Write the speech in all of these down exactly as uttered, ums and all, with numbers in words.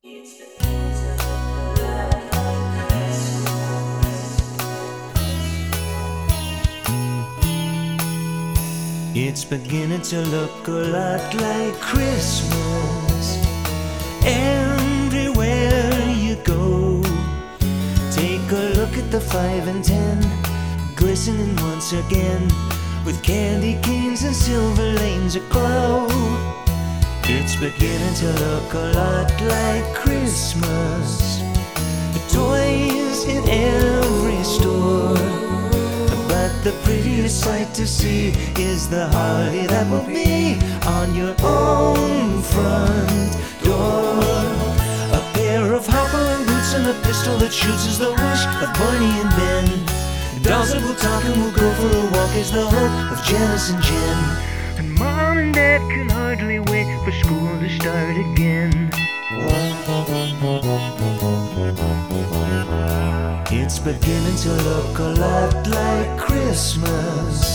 It's beginning to look a lot like Christmas everywhere you go. Take a look at the five and ten, glistening once again, with candy canes and silver lanes aglow. It's beginning to look a lot like Christmas, the toys in every store. But the prettiest sight to see is the holly that will be on your own front door. A pair of hop-along boots and a pistol that shoots is the wish of Barney and Ben. Dolls that will talk and will go for a walk is the hope of Janice and Jen. And Mom and Dad can hardly wait for school to start again. It's beginning to look a lot like Christmas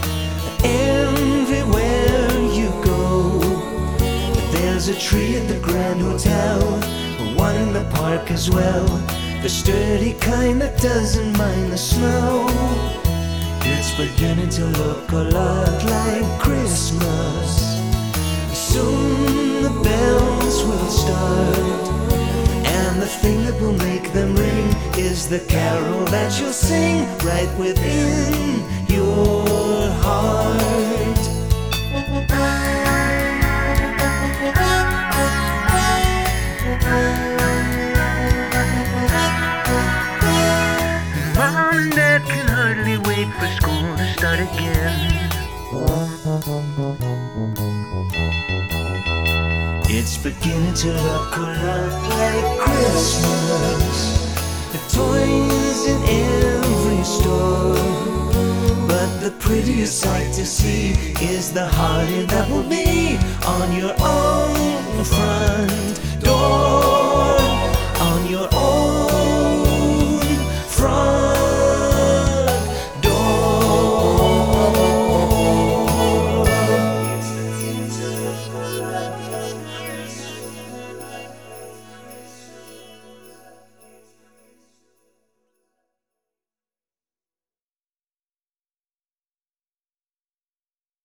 everywhere you go. There's a tree at the Grand Hotel, one in the park as well, the sturdy kind that doesn't mind the snow. It's beginning to look a lot like Christmas. Soon the bells will start, and the thing that will make them ring is the carol that you'll sing right within your heart. Mom and Dad can hardly wait for school to start again. It's beginning to look a lot like Christmas, the toys in every store. But the prettiest sight to see is the holly that will be on your own front door.